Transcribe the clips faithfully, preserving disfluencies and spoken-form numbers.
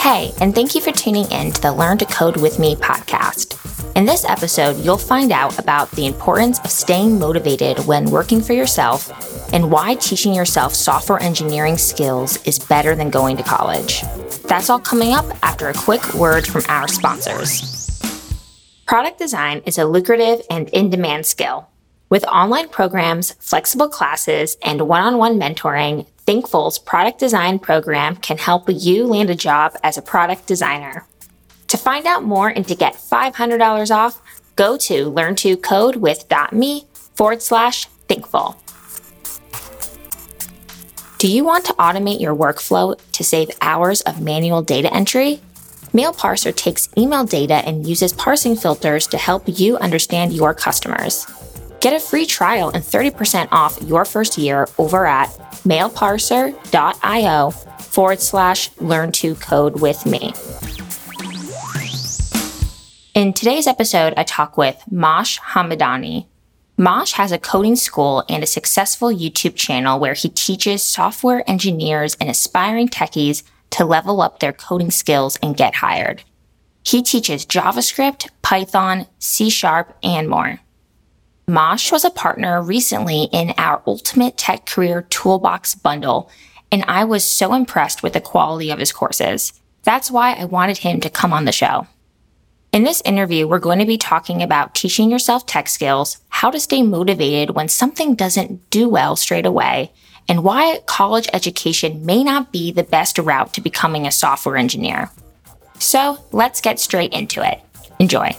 Hey, and thank you for tuning in to the Learn to Code with Me podcast. In this episode, you'll find out about the importance of staying motivated when working for yourself and why teaching yourself software engineering skills is better than going to college. That's all coming up after a quick word from our sponsors. Product design is a lucrative and in-demand skill. With online programs, flexible classes, and one-on-one mentoring, Thinkful's product design program can help you land a job as a product designer. To find out more and to get five hundred dollars off, go to learntocodewith.me forward slash Thinkful. Do you want to automate your workflow to save hours of manual data entry? MailParser takes email data and uses parsing filters to help you understand your customers. Get a free trial and thirty percent off your first year over at mailparser.io forward slash learn to code with me. In today's episode, I talk with Mosh Hamadani. Mosh has a coding school and a successful YouTube channel where he teaches software engineers and aspiring techies to level up their coding skills and get hired. He teaches JavaScript, Python, C Sharp, and more. Mosh was a partner recently in our Ultimate Tech Career Toolbox bundle, and I was so impressed with the quality of his courses. That's why I wanted him to come on the show. In this interview, we're going to be talking about teaching yourself tech skills, how to stay motivated when something doesn't do well straight away, and why college education may not be the best route to becoming a software engineer. So let's get straight into it. Enjoy.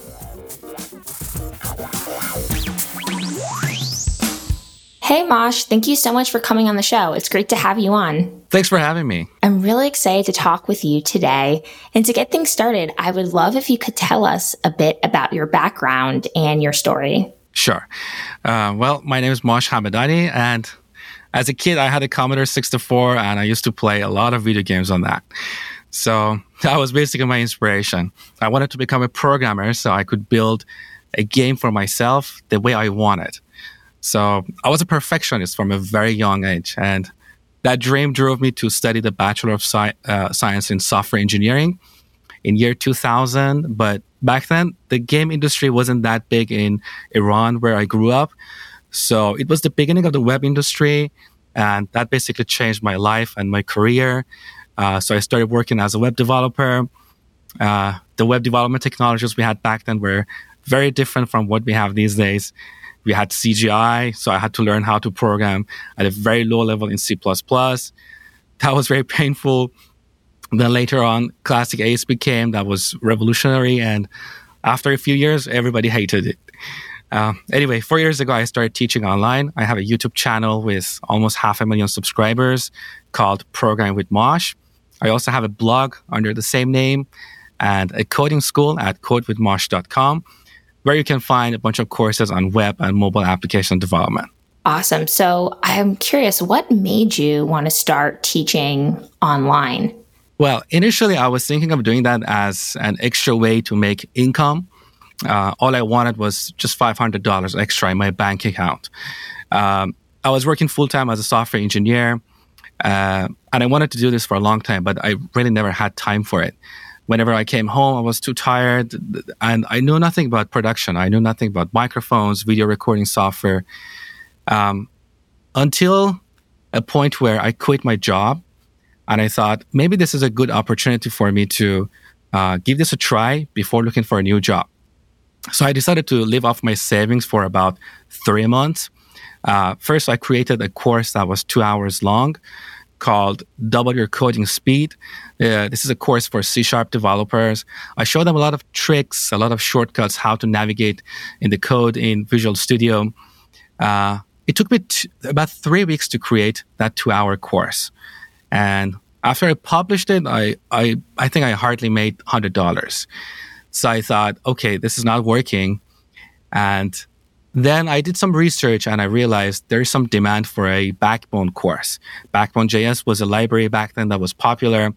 Hey Mosh, thank you so much for coming on the show. It's great to have you on. Thanks for having me. I'm really excited to talk with you today. And to get things started, I would love if you could tell us a bit about your background and your story. Sure. Uh, well, my name is Mosh Hamadani, and as a kid, I had a Commodore sixty-four, and I used to play a lot of video games on that. So that was basically my inspiration. I wanted to become a programmer so I could build a game for myself the way I wanted. So I was a perfectionist from a very young age, and that dream drove me to study the Bachelor of Sci- uh, Science in Software Engineering in year two thousand. But back then, the game industry wasn't that big in Iran, where I grew up. So it was the beginning of the web industry, and that basically changed my life and my career. Uh, so I started working as a web developer. Uh, the web development technologies we had back then were very different from what we have these days. We had C G I, so I had to learn how to program at a very low level in C plus plus. That was very painful. Then later on, Classic A C E became, that was revolutionary. And after a few years, everybody hated it. Uh, anyway, four years ago, I started teaching online. I have a YouTube channel with almost half a million subscribers called Program with Mosh. I also have a blog under the same name and a coding school at code with mosh dot com, where you can find a bunch of courses on web and mobile application development. Awesome. So I'm curious, what made you want to start teaching online? Well, initially, I was thinking of doing that as an extra way to make income. Uh, all I wanted was just five hundred dollars extra in my bank account. Um, I was working full-time as a software engineer, uh, and I wanted to do this for a long time, but I really never had time for it. Whenever I came home, I was too tired, and I knew nothing about production. I knew nothing about microphones, video recording software, um, until a point where I quit my job, and I thought, maybe this is a good opportunity for me to uh, give this a try before looking for a new job. So I decided to live off my savings for about three months. Uh, first, I created a course that was two hours long called Double Your Coding Speed. Uh, this is a course for C Sharp developers. I showed them a lot of tricks, a lot of shortcuts, how to navigate in the code in Visual Studio. Uh, it took me t- about three weeks to create that two-hour course. And after I published it, I, I, I think I hardly made one hundred dollars. So I thought, okay, this is not working. And then I did some research and I realized there is some demand for a Backbone course. Backbone J S was a library back then that was popular.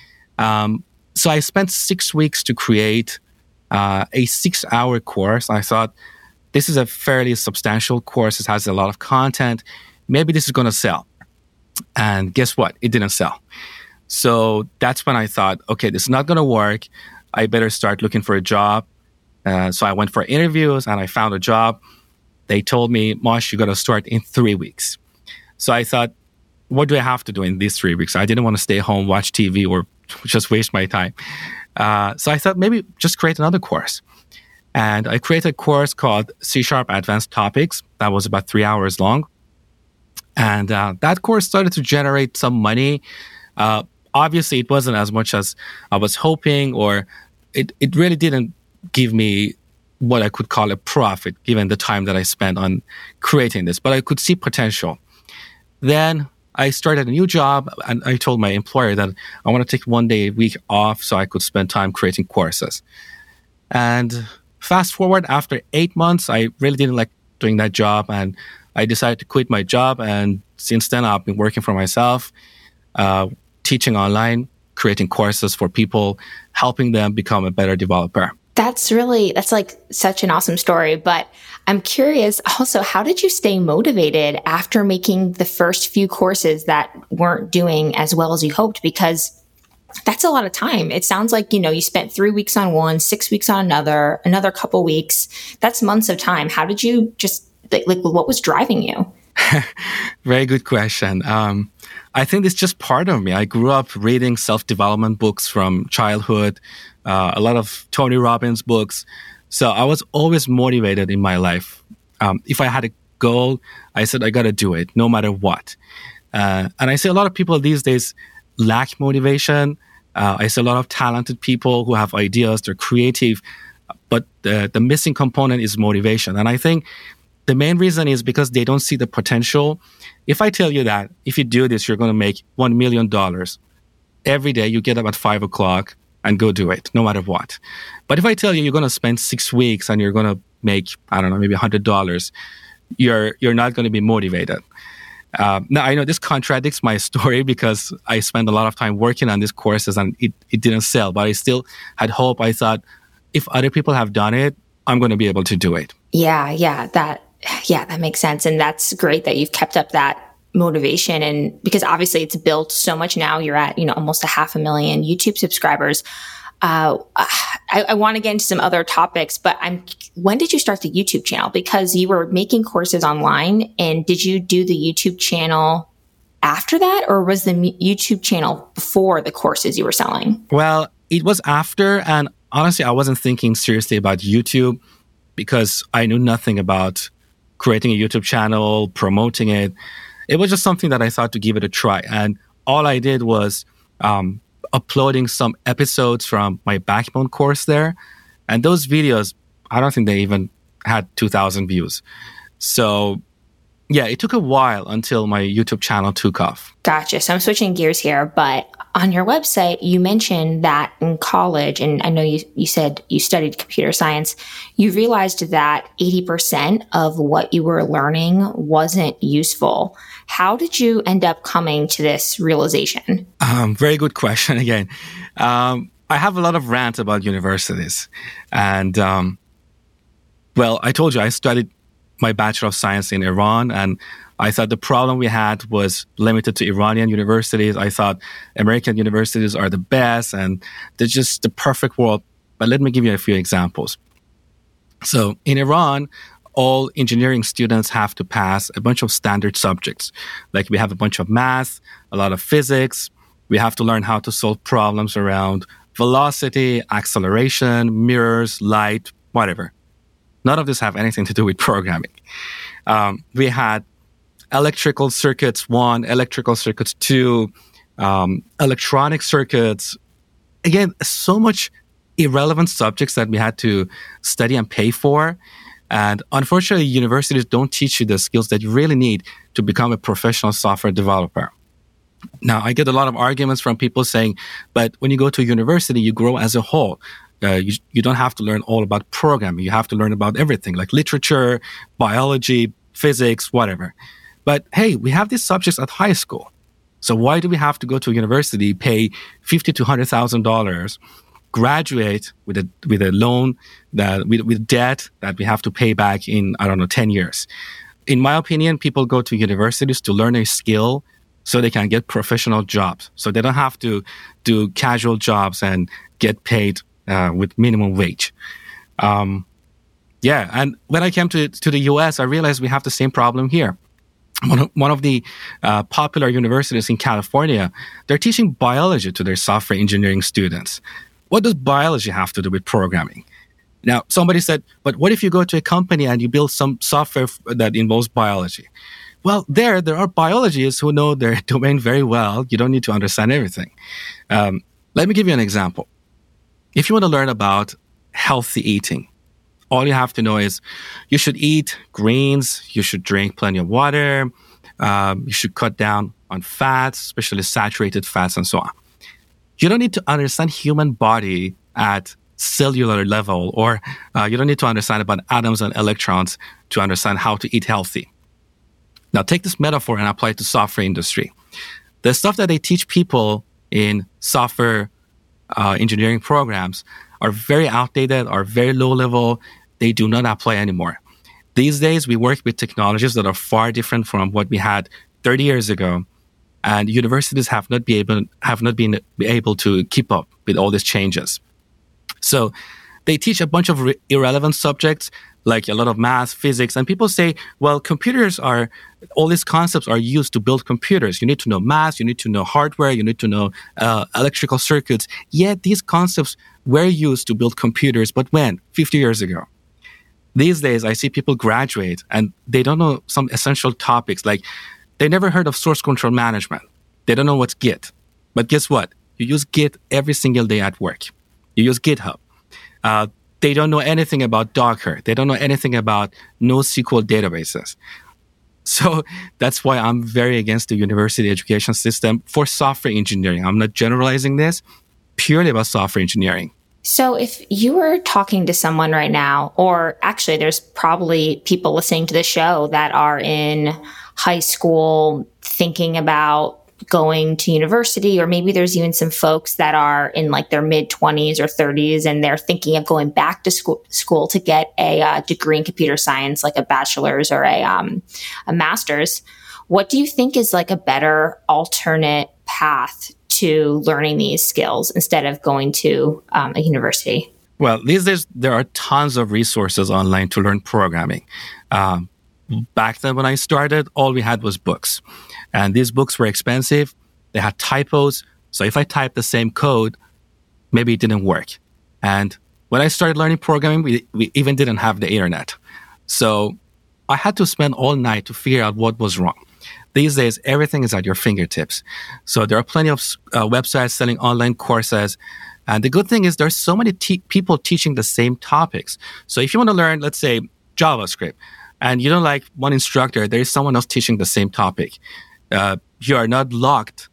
Um, so I spent six weeks to create uh, a six-hour course. I thought, this is a fairly substantial course. It has a lot of content. Maybe this is going to sell. And guess what? It didn't sell. So that's when I thought, okay, this is not going to work. I better start looking for a job. Uh, so I went for interviews and I found a job. They told me, Mosh, you got to start in three weeks. So I thought, what do I have to do in these three weeks? I didn't want to stay home, watch T V, or just waste my time. Uh, so I thought maybe just create another course. And I created a course called C Sharp Advanced Topics that was about three hours long. And uh, that course started to generate some money. Uh, obviously, it wasn't as much as I was hoping, or it, it really didn't give me what I could call a profit, given the time that I spent on creating this. But I could see potential. Then I started a new job, and I told my employer that I want to take one day a week off so I could spend time creating courses. And fast forward, after eight months, I really didn't like doing that job, and I decided to quit my job. And since then, I've been working for myself, uh, teaching online, creating courses for people, helping them become a better developer. That's really, that's like such an awesome story. But I'm curious also, how did you stay motivated after making the first few courses that weren't doing as well as you hoped? Because that's a lot of time. It sounds like, you know, you spent three weeks on one, six weeks on another, another couple weeks. That's months of time. How did you just, like, like what was driving you? Very good question. Um, I think it's just part of me. I grew up reading self-development books from childhood, uh, a lot of Tony Robbins books. So I was always motivated in my life. Um, if I had a goal, I said, I got to do it no matter what. Uh, and I see a lot of people these days lack motivation. Uh, I see a lot of talented people who have ideas, they're creative, but the, the missing component is motivation. And I think the main reason is because they don't see the potential. If I tell you that if you do this, you're going to make one million dollars every day, you get up at five o'clock and go do it, no matter what. But if I tell you you're going to spend six weeks and you're going to make, I don't know, maybe one hundred dollars, you're you're not going to be motivated. Uh, now, I know this contradicts my story because I spent a lot of time working on these courses and it, it didn't sell, but I still had hope. I thought, if other people have done it, I'm going to be able to do it. Yeah, yeah, that yeah, that makes sense. And that's great that you've kept up that motivation. And because obviously it's built so much now, you're at, you know, almost a half a million YouTube subscribers. Uh, I, I want to get into some other topics, but I'm, when did you start the YouTube channel? Because you were making courses online, and did you do the YouTube channel after that, or was the YouTube channel before the courses you were selling? Well, it was after, and honestly, I wasn't thinking seriously about YouTube because I knew nothing about creating a YouTube channel, promoting it. It was just something that I thought to give it a try. And all I did was um, uploading some episodes from my Backbone course there. And those videos, I don't think they even had two thousand views. So yeah, it took a while until my YouTube channel took off. Gotcha. So I'm switching gears here, but on your website, you mentioned that in college, and I know you, you said you studied computer science, you realized that eighty percent of what you were learning wasn't useful. How did you end up coming to this realization? Um, very good question again. Um, I have a lot of rants about universities. And, um, well, I told you I studied my Bachelor of Science in Iran, and I thought the problem we had was limited to Iranian universities. I thought American universities are the best and they're just the perfect world. But let me give you a few examples. So in Iran, all engineering students have to pass a bunch of standard subjects. Like we have a bunch of math, a lot of physics. We have to learn how to solve problems around velocity, acceleration, mirrors, light, whatever. None of this have anything to do with programming. Um, we had electrical circuits one, electrical circuits two, um, electronic circuits. Again, so much irrelevant subjects that we had to study and pay for. And unfortunately, universities don't teach you the skills that you really need to become a professional software developer. Now, I get a lot of arguments from people saying, but when you go to a university, you grow as a whole. Uh, you, you don't have to learn all about programming. You have to learn about everything, like literature, biology, physics, whatever. But hey, we have these subjects at high school. So why do we have to go to a university, pay fifty thousand to one hundred thousand dollars, graduate with a with a loan, that with, with debt that we have to pay back in, I don't know, ten years? In my opinion, people go to universities to learn a skill so they can get professional jobs. So they don't have to do casual jobs and get paid uh, with minimum wage. Um, yeah, and when I came to to the U S, I realized we have the same problem here. One of, one of the uh, popular universities in California, they're teaching biology to their software engineering students. What does biology have to do with programming? Now, somebody said, but what if you go to a company and you build some software f- that involves biology? Well, there, there are biologists who know their domain very well. You don't need to understand everything. Um, let me give you an example. If you want to learn about healthy eating, all you have to know is you should eat greens, you should drink plenty of water, um, you should cut down on fats, especially saturated fats and so on. You don't need to understand human body at cellular level, or uh, you don't need to understand about atoms and electrons to understand how to eat healthy. Now, take this metaphor and apply it to software industry. The stuff that they teach people in software uh, engineering programs are very outdated, are very low level. They do not apply anymore. These days, we work with technologies that are far different from what we had thirty years ago, and universities have not be able have not been able to keep up with all these changes. So they teach a bunch of re- irrelevant subjects, like a lot of math, physics, and people say, well, computers are, all these concepts are used to build computers. You need to know math, you need to know hardware, you need to know uh, electrical circuits. Yet these concepts were used to build computers, but when? fifty years ago. These days, I see people graduate and they don't know some essential topics, like they never heard of source control management. They don't know what's Git. But guess what? You use Git every single day at work. You use GitHub. Uh, they don't know anything about Docker. They don't know anything about NoSQL databases. So that's why I'm very against the university education system for software engineering. I'm not generalizing this, purely about software engineering. So if you were talking to someone right now, or actually there's probably people listening to the show that are in high school thinking about going to university, or maybe there's even some folks that are in like their mid twenties or thirties and they're thinking of going back to school, school to get a uh, degree in computer science, like a bachelor's or a, um, a master's. What do you think is like a better alternate path to learning these skills instead of going to um, a university? Well, these days, there are tons of resources online to learn programming. Um, back then when I started, all we had was books. And these books were expensive. They had typos. So if I typed the same code, maybe it didn't work. And when I started learning programming, we, we even didn't have the internet. So I had to spend all night to figure out what was wrong. These days, everything is at your fingertips. So there are plenty of uh, websites selling online courses. And the good thing is there's so many te- people teaching the same topics. So if you want to learn, let's say, JavaScript, and you don't like one instructor, there is someone else teaching the same topic. Uh, you are not locked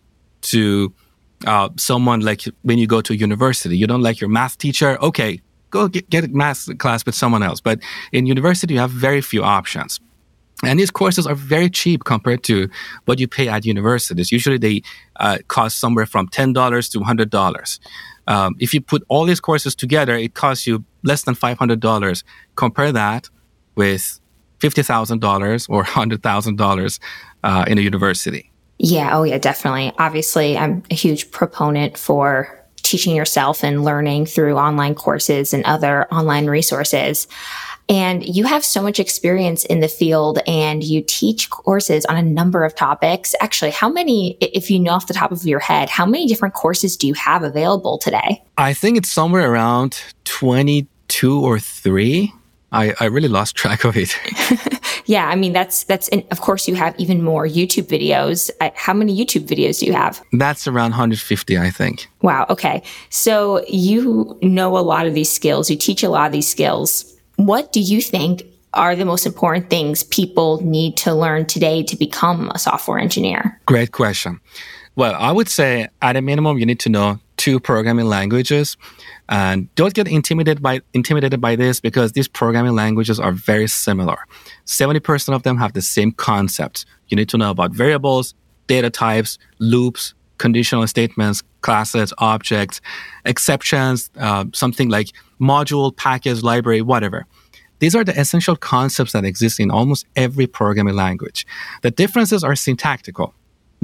to uh, someone like when you go to university. You don't like your math teacher. Okay, go get, get a math class with someone else. But in university, you have very few options. And these courses are very cheap compared to what you pay at universities. Usually they uh, cost somewhere from ten dollars to one hundred dollars. Um, if you put all these courses together, it costs you less than five hundred dollars. Compare that with fifty thousand dollars or one hundred thousand dollars uh, in a university. Yeah, oh yeah, definitely. Obviously, I'm a huge proponent for teaching yourself and learning through online courses and other online resources. And you have so much experience in the field and you teach courses on a number of topics. Actually, how many, if you know off the top of your head, how many different courses do you have available today? I think it's somewhere around twenty-two or three. I, I really lost track of it. Yeah, I mean, that's, that's, and of course you have even more YouTube videos. How many YouTube videos do you have? That's around one hundred fifty, I think. Wow. Okay. So you know a lot of these skills. You teach a lot of these skills. What do you think are the most important things people need to learn today to become a software engineer? Great question. Well, I would say at a minimum, you need to know two programming languages. And don't get intimidated by intimidated by this because these programming languages are very similar. seventy percent of them have the same concepts. You need to know about variables, data types, loops, conditional statements, classes, objects, exceptions, uh, something like module, package, library, whatever. These are the essential concepts that exist in almost every programming language. The differences are syntactical. Now,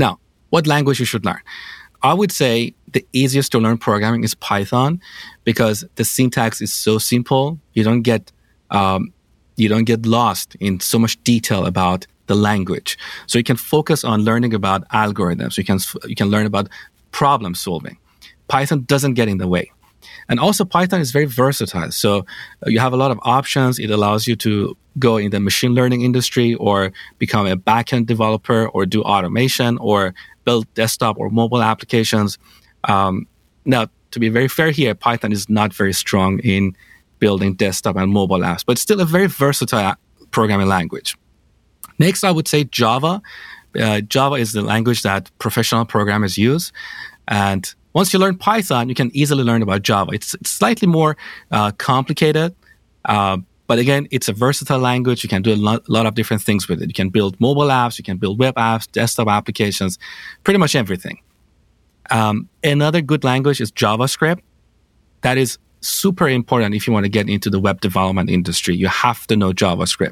what language you should learn. I would say the easiest to learn programming is Python because the syntax is so simple. You don't get um, you don't get lost in so much detail about the language. So you can focus on learning about algorithms. You can you can learn about problem solving. Python doesn't get in the way. And also Python is very versatile. So you have a lot of options. It allows you to go in the machine learning industry or become a backend developer or do automation or build desktop or mobile applications. Um, now, to be very fair here, Python is not very strong in building desktop and mobile apps, but still a very versatile programming language. Next, I would say Java. Uh, Java is the language that professional programmers use. And once you learn Python, you can easily learn about Java. It's, it's slightly more uh, complicated, uh, but again, it's a versatile language. You can do a lot, lot of different things with it. You can build mobile apps, you can build web apps, desktop applications, pretty much everything. Um, another good language is JavaScript. That is super important if you want to get into the web development industry. You have to know JavaScript.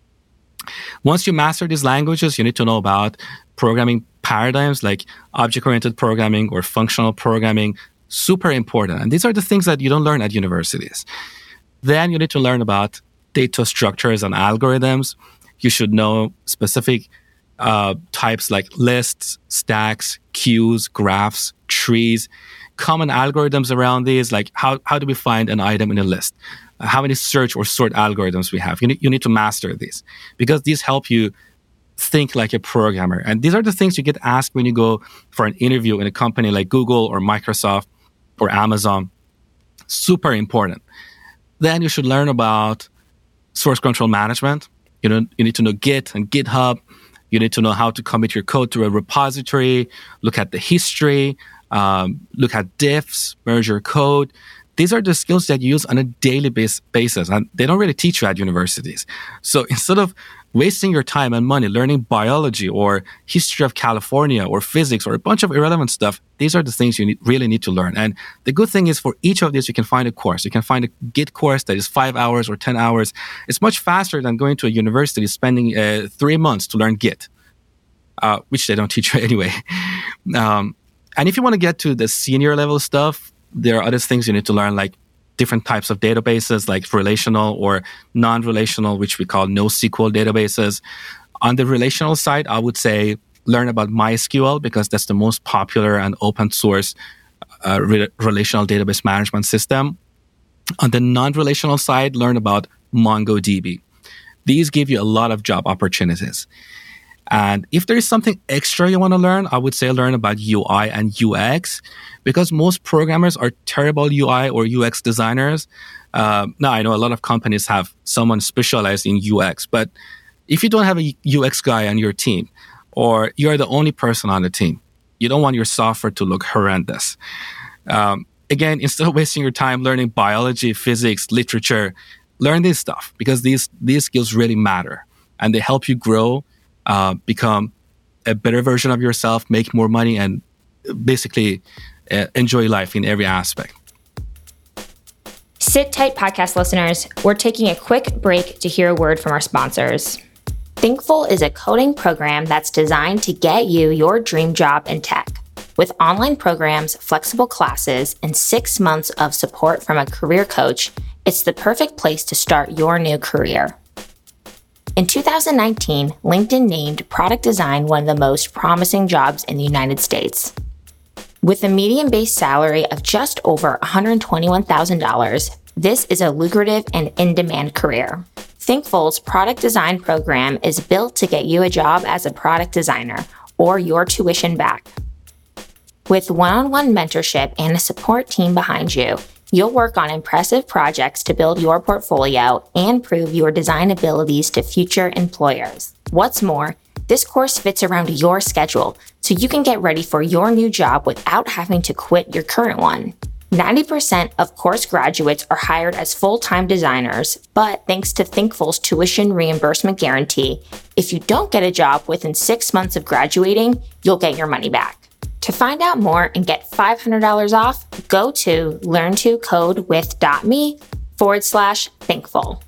Once you master these languages, you need to know about programming paradigms like object-oriented programming or functional programming. Super important. And these are the things that you don't learn at universities. Then you need to learn about data structures and algorithms. You should know specific uh, types like lists, stacks, queues, graphs, trees, common algorithms around these, like how, how do we find an item in a list? Uh, how many search or sort algorithms we have? You need, you need to master these because these help you think like a programmer. And these are the things you get asked when you go for an interview in a company like Google or Microsoft or Amazon. Super important. Then you should learn about source control management. You know, you need to know Git and GitHub. You need to know how to commit your code to a repository, look at the history, um, look at diffs, merge your code. These are the skills that you use on a daily base, basis, and they don't really teach you at universities. So instead of wasting your time and money learning biology or history of California or physics or a bunch of irrelevant stuff, these are the things you need, really need to learn. And the good thing is for each of these, you can find a course. You can find a Git course that is five hours or ten hours. It's much faster than going to a university, spending uh, three months to learn Git, uh, which they don't teach you anyway. Um, and if you want to get to the senior level stuff, there are other things you need to learn, like different types of databases, like relational or non-relational, which we call NoSQL databases. On the relational side, I would say learn about MySQL because that's the most popular and open source uh, re- relational database management system. On the non-relational side, learn about MongoDB. These give you a lot of job opportunities. And if there is something extra you want to learn, I would say learn about U I and U X because most programmers are terrible U I or U X designers. Uh, now, I know a lot of companies have someone specialized in U X, but if you don't have a U X guy on your team or you're the only person on the team, you don't want your software to look horrendous. Um, again, instead of wasting your time learning biology, physics, literature, learn this stuff because these, these skills really matter and they help you grow, Uh, become a better version of yourself, make more money, and basically uh, enjoy life in every aspect. Sit tight, podcast listeners. We're taking a quick break to hear a word from our sponsors. Thinkful is a coding program that's designed to get you your dream job in tech. With online programs, flexible classes, and six months of support from a career coach, it's the perfect place to start your new career. In two thousand nineteen, LinkedIn named product design one of the most promising jobs in the United States. With a median base salary of just over one hundred twenty-one thousand dollars, this is a lucrative and in-demand career. Thinkful's product design program is built to get you a job as a product designer or your tuition back. With one-on-one mentorship and a support team behind you, you'll work on impressive projects to build your portfolio and prove your design abilities to future employers. What's more, this course fits around your schedule, so you can get ready for your new job without having to quit your current one. ninety percent of course graduates are hired as full-time designers, but thanks to Thinkful's tuition reimbursement guarantee, if you don't get a job within six months of graduating, you'll get your money back. To find out more and get five hundred dollars off, go to learntocodewith.me forward slash thinkful.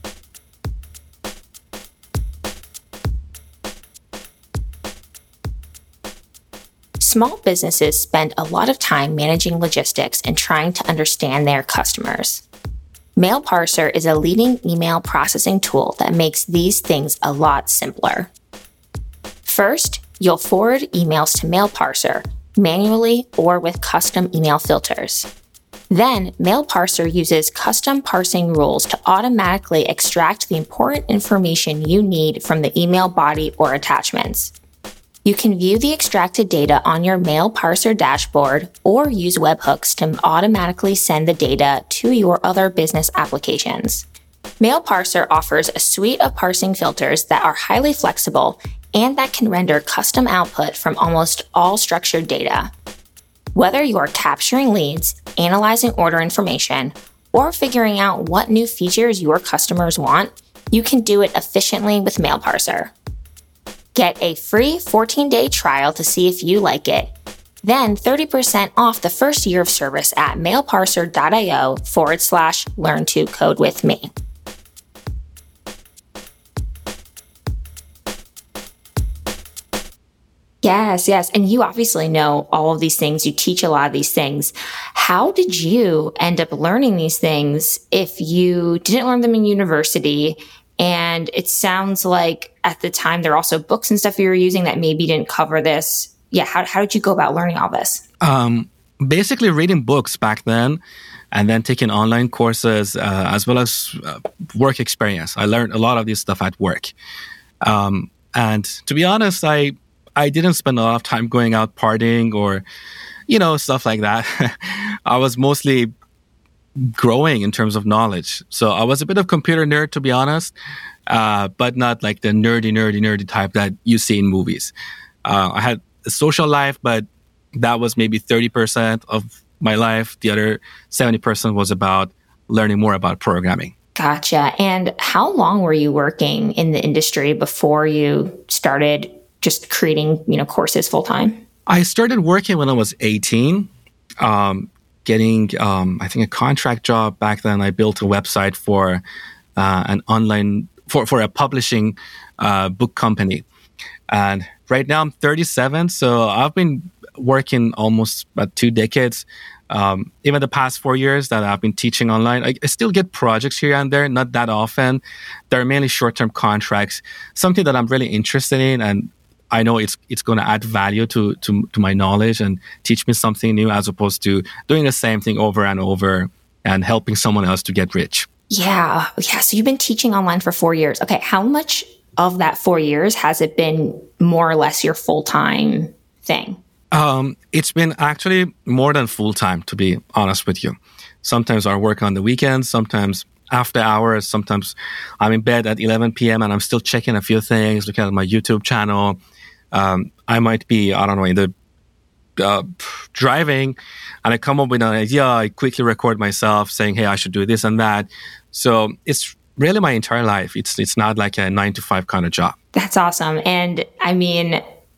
Small businesses spend a lot of time managing logistics and trying to understand their customers. MailParser is a leading email processing tool that makes these things a lot simpler. First, you'll forward emails to MailParser, manually or with custom email filters. Then, MailParser uses custom parsing rules to automatically extract the important information you need from the email body or attachments. You can view the extracted data on your MailParser dashboard or use webhooks to automatically send the data to your other business applications. MailParser offers a suite of parsing filters that are highly flexible and that can render custom output from almost all structured data. Whether you're capturing leads, analyzing order information, or figuring out what new features your customers want, you can do it efficiently with MailParser. Get a free fourteen-day trial to see if you like it. Then thirty percent off the first year of service at mailparser.io forward slash learn to code with me. Yes, yes. And you obviously know all of these things. You teach a lot of these things. How did you end up learning these things if you didn't learn them in university? And it sounds like at the time there are also books and stuff you were using that maybe didn't cover this. Yeah, how, how did you go about learning all this? Um, basically reading books back then and then taking online courses uh, as well as uh, work experience. I learned a lot of this stuff at work. Um, and to be honest, I I didn't spend a lot of time going out partying or, you know, stuff like that. I was mostly growing in terms of knowledge. So I was a bit of computer nerd, to be honest, uh, but not like the nerdy, nerdy, nerdy type that you see in movies. Uh, I had a social life, but that was maybe thirty percent of my life. The other seventy percent was about learning more about programming. Gotcha. And how long were you working in the industry before you started just creating, you know, courses full time? I started working when I was eighteen. Um, getting, um, I think, a contract job back then. I built a website for uh, an online, for, for a publishing uh, book company. And right now I'm thirty-seven, so I've been working almost about two decades. Um, even the past four years that I've been teaching online, I, I still get projects here and there, not that often. They're mainly short-term contracts, something that I'm really interested in, and I know it's it's going to add value to, to to my knowledge and teach me something new, as opposed to doing the same thing over and over and helping someone else to get rich. Yeah. Yeah. So you've been teaching online for four years. Okay. How much of that four years has it been more or less your full-time thing? Um, it's been actually more than full-time, to be honest with you. Sometimes I work on the weekends, sometimes after hours, sometimes I'm in bed at eleven p.m. and I'm still checking a few things, looking at my YouTube channel. Um, I might be, I don't know, in the uh, driving, and I come up with an idea. I quickly record myself saying, "Hey, I should do this and that." So it's really my entire life. It's it's not like a nine to five kind of job. That's awesome. And I mean,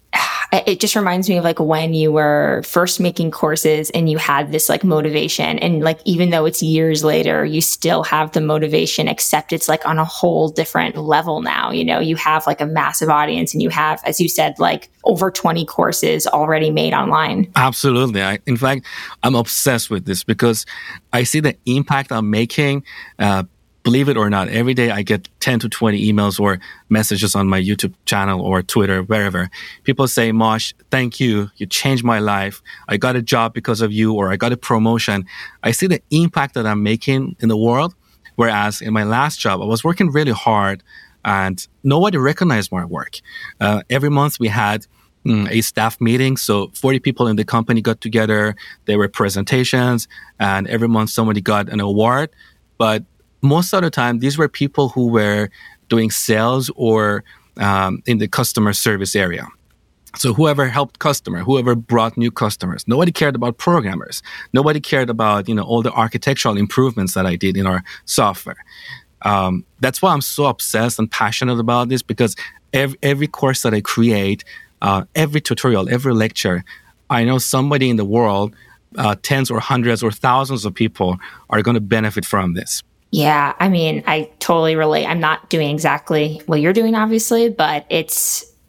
it just reminds me of like when you were first making courses and you had this like motivation, and like even though it's years later, you still have the motivation, except it's like on a whole different level now. You know, you have like a massive audience and you have, as you said, like over twenty courses already made online. Absolutely. I, in fact, I'm obsessed with this because I see the impact I'm making. Uh, Believe it or not, every day I get ten to twenty emails or messages on my YouTube channel or Twitter, wherever. People say, "Mosh, thank you. You changed my life. I got a job because of you," or "I got a promotion." I see the impact that I'm making in the world. Whereas in my last job, I was working really hard and nobody recognized my work. Uh, every month we had mm, a staff meeting. So forty people in the company got together. There were presentations, and every month somebody got an award. But most of the time, these were people who were doing sales or um, in the customer service area. So whoever helped customer, whoever brought new customers, nobody cared about programmers. Nobody cared about, you know, all the architectural improvements that I did in our software. Um, that's why I'm so obsessed and passionate about this, because every, every course that I create, uh, every tutorial, every lecture, I know somebody in the world, uh, tens or hundreds or thousands of people are going to benefit from this. Yeah, I mean, I totally relate. I'm not doing exactly what you're doing, obviously, but it's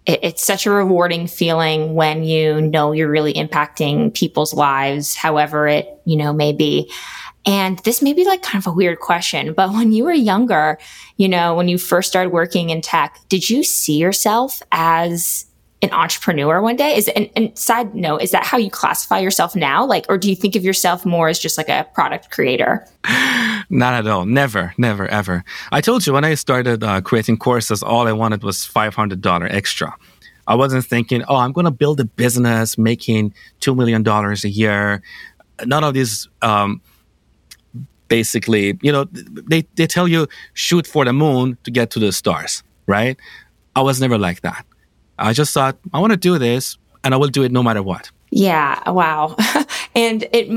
it, it's such a rewarding feeling when you know you're really impacting people's lives, however it, you know, may be. And this may be like kind of a weird question, but when you were younger, you know, when you first started working in tech, did you see yourself as an entrepreneur one day? Is and, and side note, is that how you classify yourself now? Like, or do you think of yourself more as just like a product creator? Not at all. Never, never, ever. I told you when I started uh, creating courses, all I wanted was five hundred dollars extra. I wasn't thinking, oh, I'm going to build a business making two million dollars a year. None of these, um, basically, you know, they, they tell you shoot for the moon to get to the stars, right? I was never like that. I just thought, I want to do this and I will do it no matter what. Yeah. Wow. And it,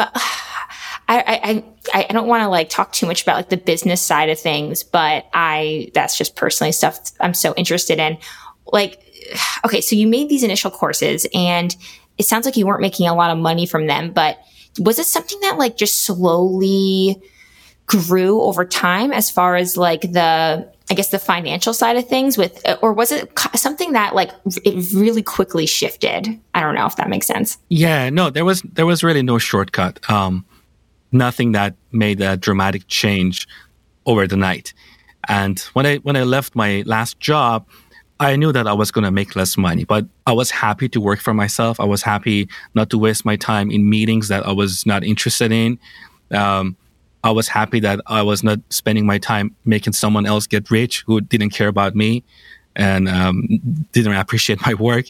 I, I, I don't want to like talk too much about like the business side of things, but I, that's just personally stuff I'm so interested in. Like, okay, so you made these initial courses and it sounds like you weren't making a lot of money from them, but was it something that like just slowly grew over time as far as like the, I guess the financial side of things with, or was it something that like it really quickly shifted? I don't know if that makes sense. Yeah, no, there was, there was really no shortcut. Um, nothing that made a dramatic change over the night. And when I, when I left my last job, I knew that I was going to make less money, but I was happy to work for myself. I was happy not to waste my time in meetings that I was not interested in. Um, I was happy that I was not spending my time making someone else get rich who didn't care about me and um, didn't appreciate my work.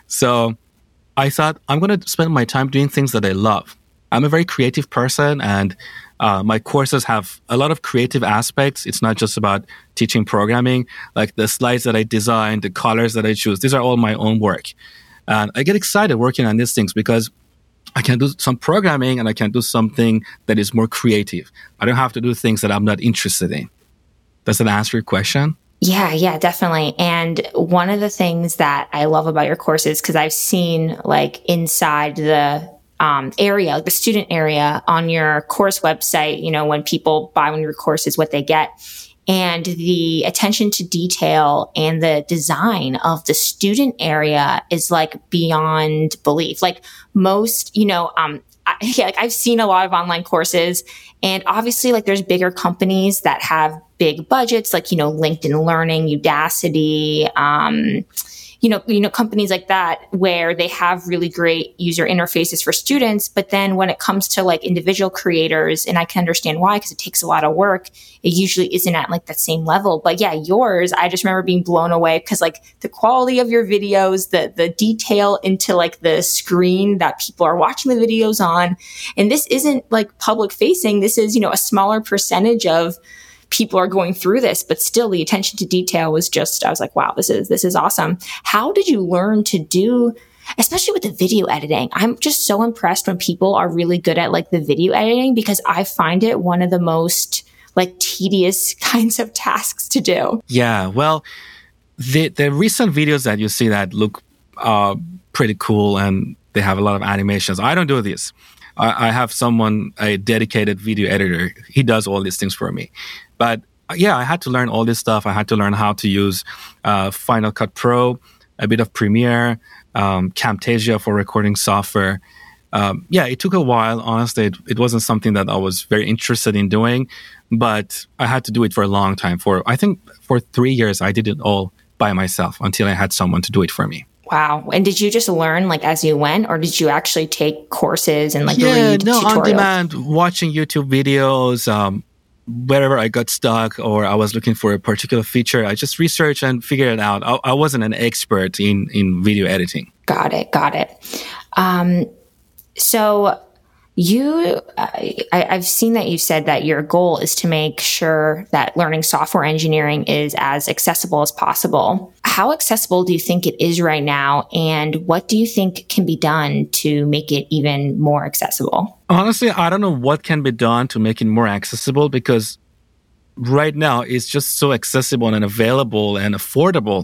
So I thought I'm going to spend my time doing things that I love. I'm a very creative person, and uh, my courses have a lot of creative aspects. It's not just about teaching programming. Like the slides that I design, the colors that I choose, these are all my own work. And I get excited working on these things because I can do some programming and I can do something that is more creative. I don't have to do things that I'm not interested in. Does that answer your question? Yeah, yeah, definitely. And one of the things that I love about your courses, because I've seen like inside the um, area, the student area on your course website, you know, when people buy one of your courses, what they get. And the attention to detail and the design of the student area is like beyond belief. Like most, you know, um, I, yeah, like I've seen a lot of online courses, and obviously like there's bigger companies that have big budgets, like, you know, LinkedIn Learning, Udacity, um, you know, you know, companies like that where they have really great user interfaces for students. But then when it comes to like individual creators, and I can understand why, because it takes a lot of work, it usually isn't at like that same level. But yeah, yours, I just remember being blown away because like the quality of your videos, the, the detail into like the screen that people are watching the videos on. And this isn't like public facing. This is, you know, a smaller percentage of people are going through this, but still the attention to detail was just, I was like, wow, this is, this is awesome. How did you learn to do, especially with the video editing? I'm just so impressed when people are really good at like the video editing, because I find it one of the most like tedious kinds of tasks to do. Yeah. Well, the, the recent videos that you see that look uh, pretty cool and they have a lot of animations, I don't do this. I, I have someone, a dedicated video editor. He does all these things for me. But yeah, I had to learn all this stuff. I had to learn how to use uh, Final Cut Pro, a bit of Premiere, um, Camtasia for recording software. Um, yeah, it took a while. Honestly, it, it wasn't something that I was very interested in doing, but I had to do it for a long time. For I think for three years, I did it all by myself until I had someone to do it for me. Wow. And did you just learn like as you went, or did you actually take courses and like yeah, read no, tutorials? On demand, watching YouTube videos, um, wherever I got stuck or I was looking for a particular feature, I just researched and figured it out. I, I wasn't an expert in, in video editing. Got it. Got it. Um, so you, I, I've seen that you said that your goal is to make sure that learning software engineering is as accessible as possible. How accessible do you think it is right now? And what do you think can be done to make it even more accessible? Honestly, I don't know what can be done to make it more accessible, because right now it's just so accessible and available and affordable,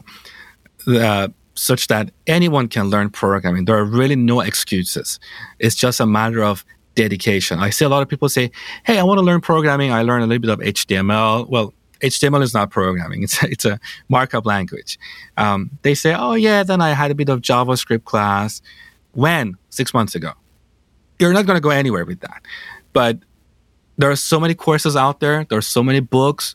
uh, such that anyone can learn programming. There are really no excuses. It's just a matter of dedication. I see a lot of people say, hey, I want to learn programming. I learn a little bit of H T M L. Well, H T M L is not programming. It's, it's a markup language. Um, they say, oh, yeah, then I had a bit of JavaScript class. When? Six months ago. You're not going to go anywhere with that. But there are so many courses out there. There are so many books,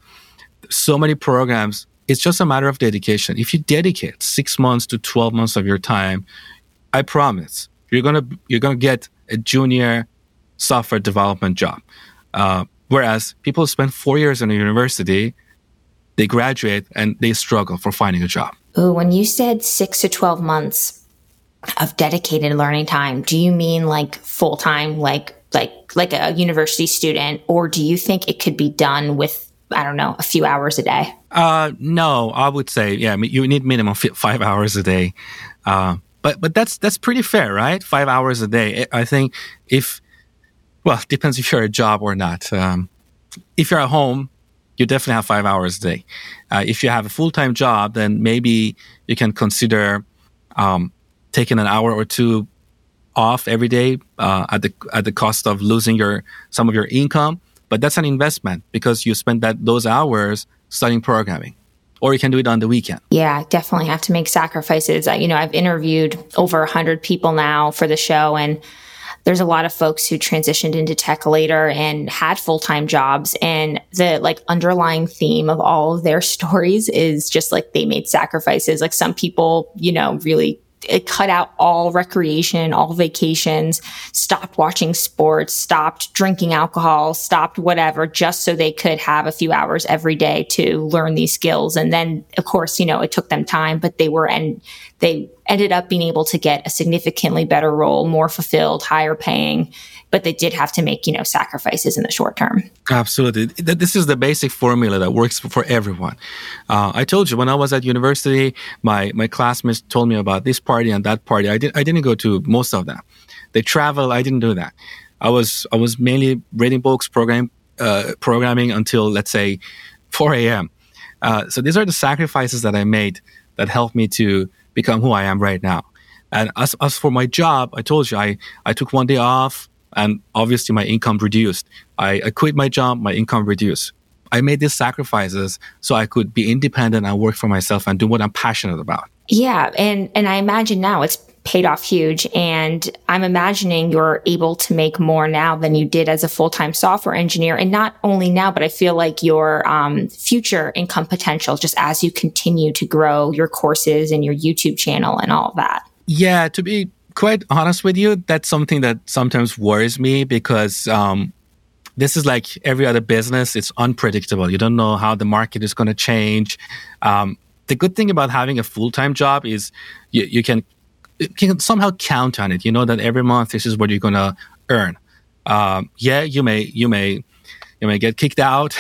so many programs. It's just a matter of dedication. If you dedicate six months to twelve months of your time, I promise you're gonna you're gonna get a junior software development job. Uh, whereas people spend four years in a university, they graduate and they struggle for finding a job. Ooh, when you said six to twelve months of dedicated learning time, do you mean like full time, like like like a university student, or do you think it could be done with, I don't know, a few hours a day? Uh, no, I would say, yeah, you need minimum five hours a day. Uh, but but that's that's pretty fair, right? Five hours a day. I think if, well, it depends if you're a job or not. Um, if you're at home, you definitely have five hours a day. Uh, if you have a full-time job, then maybe you can consider um, taking an hour or two off every day uh, at the at the cost of losing your some of your income. But that's an investment because you spend that those hours studying programming, or you can do it on the weekend. Yeah, definitely have to make sacrifices. I, you know, I've interviewed over a hundred people now for the show, and there's a lot of folks who transitioned into tech later and had full-time jobs. And the like underlying theme of all of their stories is just like they made sacrifices. Like some people, you know, really it cut out all recreation, all vacations, stopped watching sports, stopped drinking alcohol, stopped whatever, just so they could have a few hours every day to learn these skills. And then, of course, you know, it took them time, but they were, and they ended up being able to get a significantly better role, more fulfilled, higher paying, but they did have to make, you know, sacrifices in the short term. Absolutely. This is the basic formula that works for everyone. Uh, I told you when I was at university, my, my classmates told me about this party and that party. I did I didn't go to most of them. They traveled. I didn't do that. I was I was mainly reading books, program uh, programming until, let's say, four a.m. Uh, so these are the sacrifices that I made that helped me to become who I am right now. And as as for my job, I told you I I took one day off. And obviously my income reduced. I, I quit my job, my income reduced. I made these sacrifices so I could be independent and work for myself and do what I'm passionate about. Yeah. And, and I imagine now it's paid off huge. And I'm imagining you're able to make more now than you did as a full-time software engineer. And not only now, but I feel like your um, future income potential, just as you continue to grow your courses and your YouTube channel and all of that. Yeah, to be quite honest with you, that's something that sometimes worries me because um, this is like every other business. It's unpredictable. You don't know how the market is going to change. Um, the good thing about having a full-time job is you, you can you can somehow count on it. You know that every month this is what you're going to earn. Um, yeah, you may you may you may get kicked out,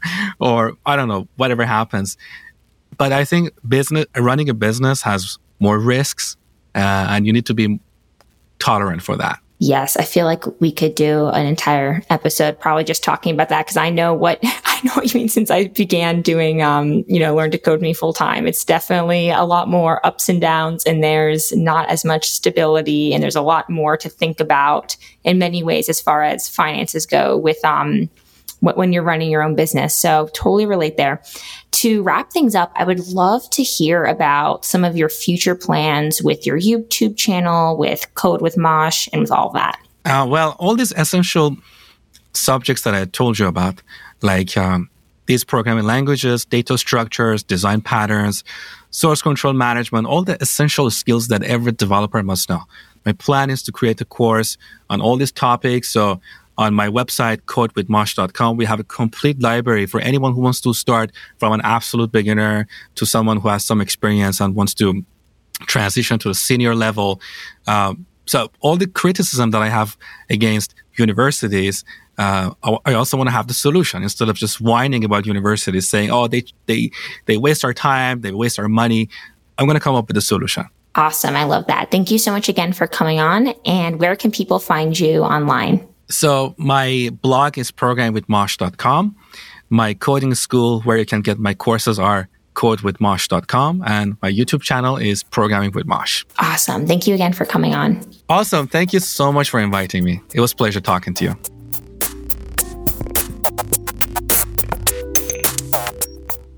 or I don't know, whatever happens. But I think business running a business has more risks. Uh, and you need to be tolerant for that. Yes, I feel like we could do an entire episode probably just talking about that because I know what I know what you mean since I began doing, um, you know, Learn to Code Me full time. It's definitely a lot more ups and downs, and there's not as much stability, and there's a lot more to think about in many ways as far as finances go with um, when you're running your own business. So totally relate there. To wrap things up, I would love to hear about some of your future plans with your YouTube channel, with Code with Mosh, and with all that. Uh, well, all these essential subjects that I told you about, like um, these programming languages, data structures, design patterns, source control management, all the essential skills that every developer must know. My plan is to create a course on all these topics. So on my website, code with mosh dot com, we have a complete library for anyone who wants to start from an absolute beginner to someone who has some experience and wants to transition to a senior level. Um, so all the criticism that I have against universities, uh, I also want to have the solution instead of just whining about universities saying, oh, they, they, they waste our time, they waste our money. I'm going to come up with a solution. Awesome. I love that. Thank you so much again for coming on. And where can people find you online? So my blog is program with mosh dot com. My coding school, where you can get my courses, are code with mosh dot com. And my YouTube channel is Programming with Mosh. Awesome. Thank you again for coming on. Awesome. Thank you so much for inviting me. It was a pleasure talking to you.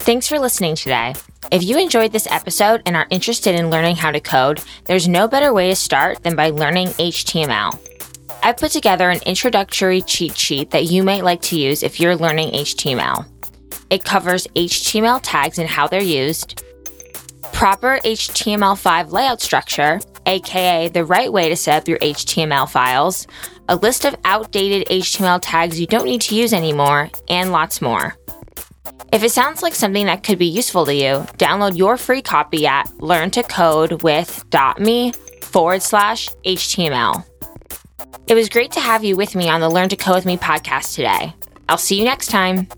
Thanks for listening today. If you enjoyed this episode and are interested in learning how to code, there's no better way to start than by learning H T M L. I've put together an introductory cheat sheet that you might like to use if you're learning H T M L. It covers H T M L tags and how they're used, proper H T M L five layout structure, aka the right way to set up your H T M L files, a list of outdated H T M L tags you don't need to use anymore, and lots more. If it sounds like something that could be useful to you, download your free copy at learntocodewith.me forward slash HTML. It was great to have you with me on the Learn to Code with Me podcast today. I'll see you next time.